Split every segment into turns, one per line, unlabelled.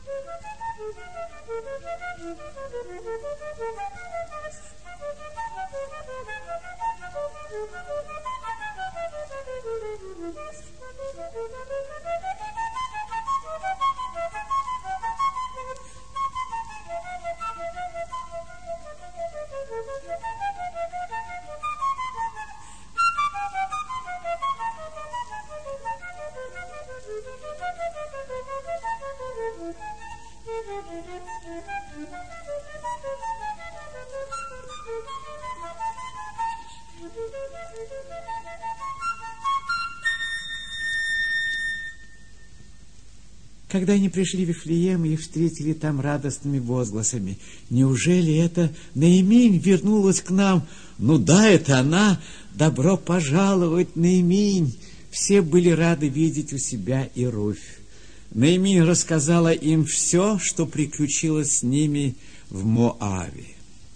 Когда они пришли в Вифлеем, их встретили там радостными возгласами. Неужели это Наиминь вернулась к нам? Ну да, это она. Добро пожаловать, Наиминь. Все были рады видеть у себя и Руфь. Наиминь рассказала им все, что приключилось с ними в Моаве.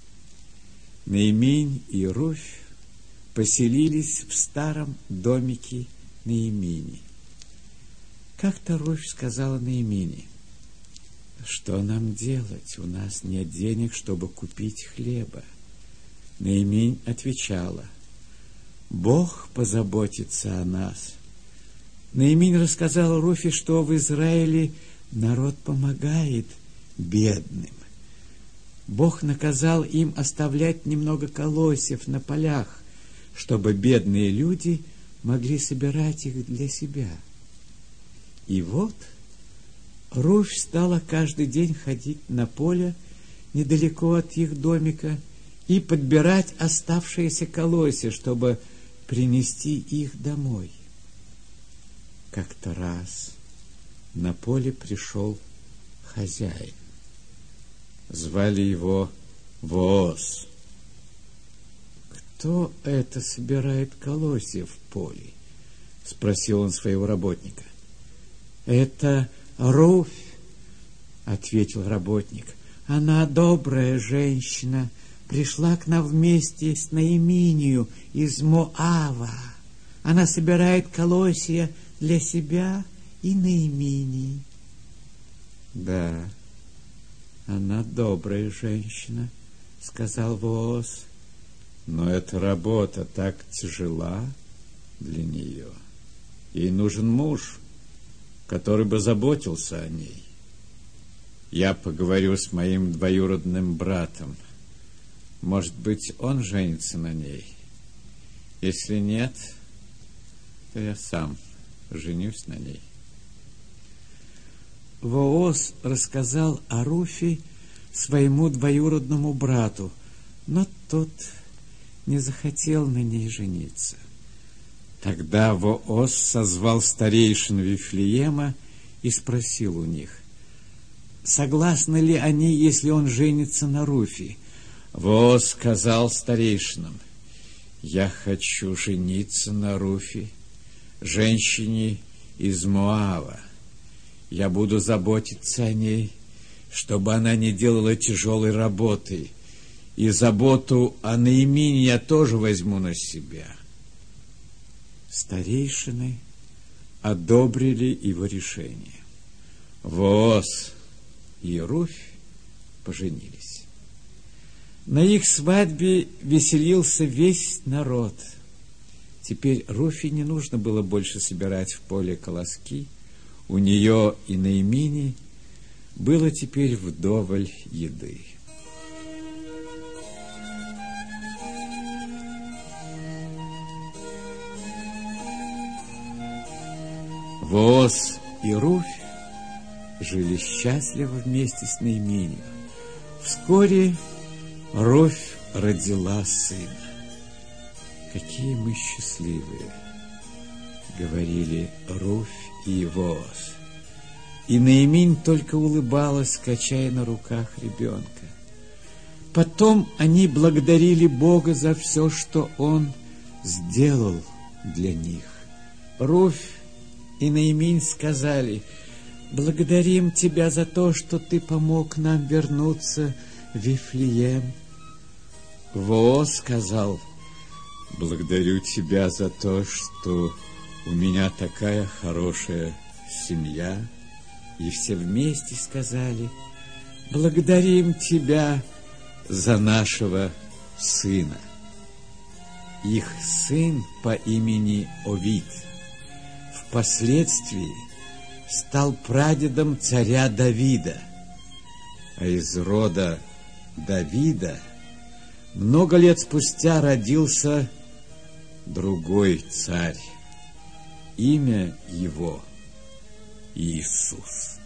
Наиминь и Руфь поселились в старом домике Наимини. Как-то Руфь сказала Наимини: что нам делать? У нас нет денег, чтобы купить хлеба. Наиминь отвечала: Бог позаботится о нас. Наиминь рассказала Руфи, что в Израиле народ помогает бедным. Бог наказал им оставлять немного колосьев на полях, чтобы бедные люди могли собирать их для себя. И вот Руфь стала каждый день ходить на поле недалеко от их домика и подбирать оставшиеся колосья, чтобы принести их домой. Как-то раз на поле пришел хозяин. Звали его Вооз. «Кто это собирает колосья в поле?» — спросил он своего работника. «Это Руфь», — ответил работник. «Она добрая женщина, пришла к нам вместе с Наиминью из Моава. Она собирает колосья для себя и Наимини». «Да, она добрая женщина», — сказал Вооз. «Но эта работа так тяжела для нее. Ей нужен муж, который бы заботился о ней. Я поговорю с моим двоюродным братом. Может быть, он женится на ней. Если нет, то я сам женюсь на ней». Вооз рассказал о Руфи своему двоюродному брату, но тот не захотел на ней жениться. Тогда Вооз созвал старейшин Вифлеема и спросил у них: согласны ли они, если он женится на Руфи? Вооз сказал старейшинам: я хочу жениться на Руфи, женщине из Моава. Я буду заботиться о ней, чтобы она не делала тяжелой работы, и заботу о Наимине я тоже возьму на себя. Старейшины одобрили его решение. Вооз и Руфь поженились. На их свадьбе веселился весь народ. Теперь Руфи не нужно было больше собирать в поле колоски. У нее и Наимини было теперь вдоволь еды. Вооз и Руфь жили счастливо вместе с Наиминью. Вскоре Руфь родила сына. «Какие мы счастливые!» — говорили Руфь и Вооз. И Наиминь только улыбалась, качая на руках ребенка. Потом они благодарили Бога за все, что Он сделал для них. Руфь и Наиминь сказали: благодарим Тебя за то, что Ты помог нам вернуться в Вифлеем. Вооз сказал: благодарю Тебя за то, что у меня такая хорошая семья, И все вместе сказали: благодарим тебя за нашего сына. Их сын по имени Овид впоследствии стал прадедом царя Давида, а из рода Давида много лет спустя родился другой царь. Имя его Иисус.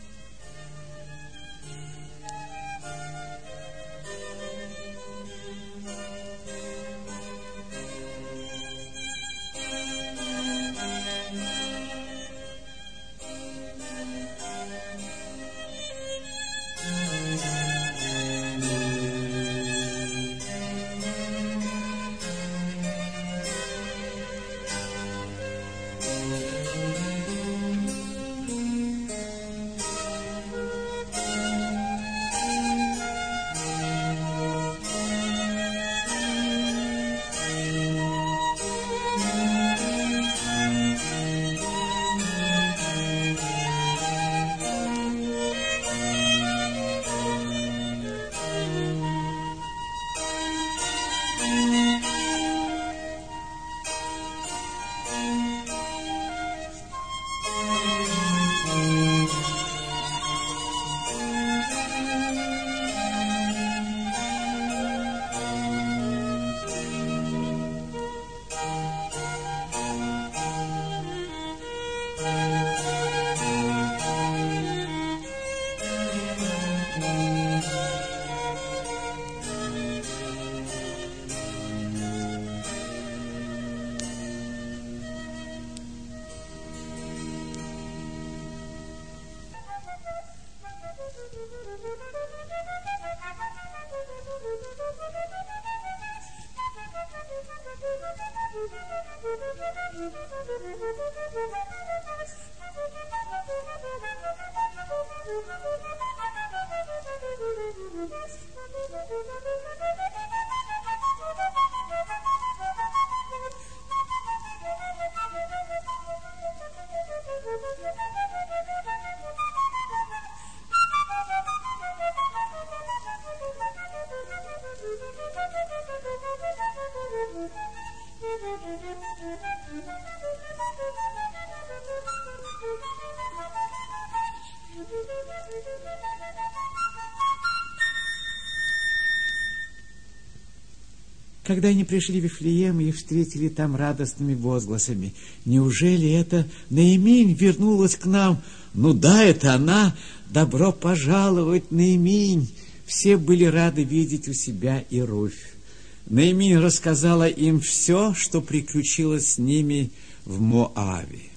Когда они пришли в Вифлеем, их встретили там радостными возгласами. Неужели это Наиминь вернулась к нам? Ну да, это она. Добро пожаловать, Наиминь. Все были рады видеть у себя и Руфь. Наиминь рассказала им все, что приключилось с ними в Моаве.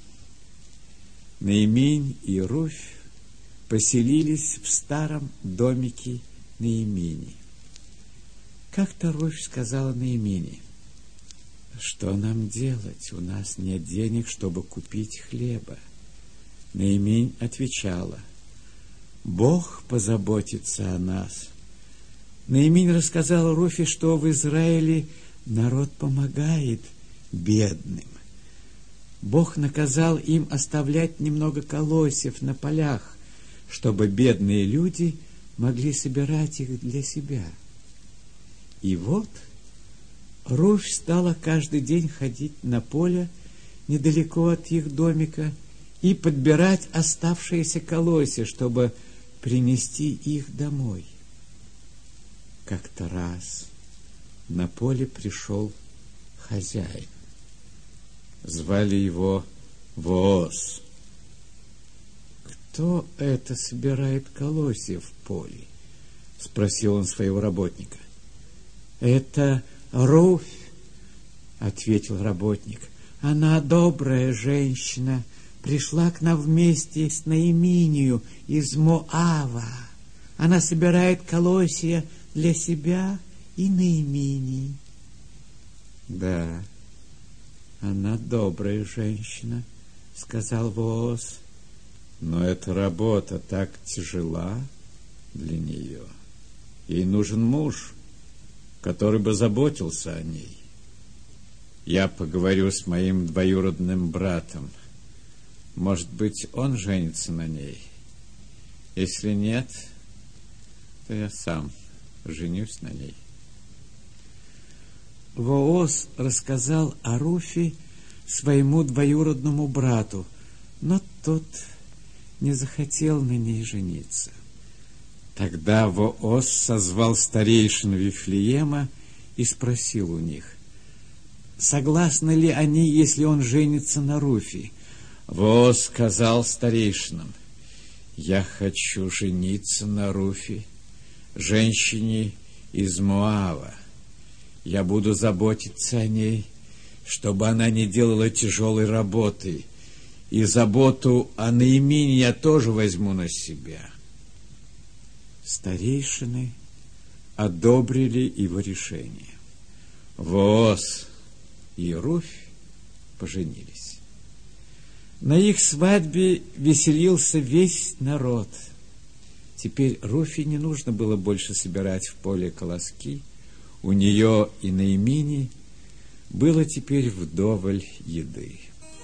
Наиминь и Руфь поселились в старом домике Наимини. Как-то Руфь сказала Наимине: что нам делать? У нас нет денег, чтобы купить хлеба. Наиминь отвечала: Бог позаботится о нас. Наиминь рассказала Руфи, что в Израиле народ помогает бедным. Бог наказал им оставлять немного колосьев на полях, чтобы бедные люди могли собирать их для себя. И вот Руфь стала каждый день ходить на поле недалеко от их домика и подбирать оставшиеся колосья, чтобы принести их домой. Как-то раз на поле пришел хозяин. Звали его Вооз. «Кто это собирает колосья в поле?» — спросил он своего работника. «Это Руфь», — ответил работник. «Она добрая женщина, пришла к нам вместе с Наиминью из Моава. Она собирает колосья для себя и Наимини». «Да, она добрая женщина», — сказал Вооз. «Но эта работа так тяжела для нее. Ей нужен муж, который бы заботился о ней. Я поговорю с моим двоюродным братом. Может быть, он женится на ней. Если нет, то я сам женюсь на ней. Вооз рассказал о Руфе своему двоюродному брату, но тот не захотел на ней жениться. Тогда Вооз созвал старейшин Вифлеема и спросил у них, согласны ли они, если он женится на Руфе. Вооз сказал старейшинам, я хочу жениться на Руфе, женщине из Моава. Я буду заботиться о ней, чтобы она не делала тяжелой работы, и заботу о Наимине я тоже возьму на себя. Старейшины одобрили его решение. Вооз и Руфь поженились. На их свадьбе веселился весь народ. Теперь Руфе не нужно было больше собирать в поле колоски. У нее и Наимине было теперь вдоволь еды.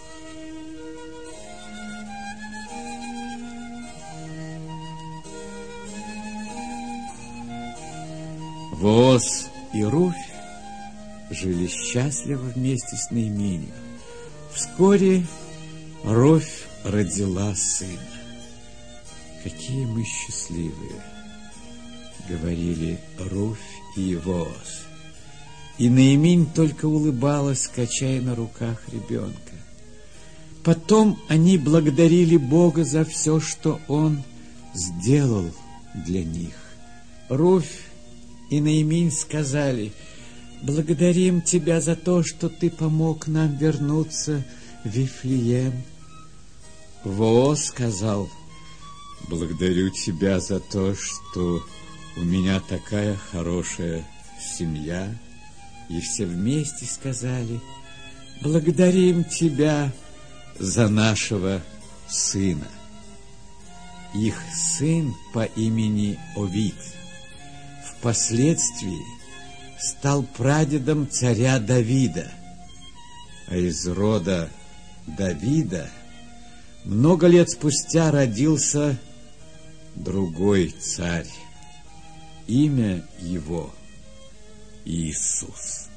Вооз и Руфь жили счастливо вместе с Наиминью. Вскоре Руфь родила сына. «Какие мы счастливые!» — говорили Руфь и Вооз. И Наиминь только улыбалась, качая на руках ребенка. Потом они благодарили Бога за все, что Он сделал для них. Руфь и Наиминь сказали, благодарим Тебя за то, что Ты помог нам вернуться в Вифлеем. Вооз сказал, благодарю Тебя за то, что у меня такая хорошая семья. И все вместе сказали, благодарим Тебя за нашего сына. Их сын по имени Овид впоследствии стал прадедом царя Давида, а из рода Давида много лет спустя родился другой царь. Имя его Иисус.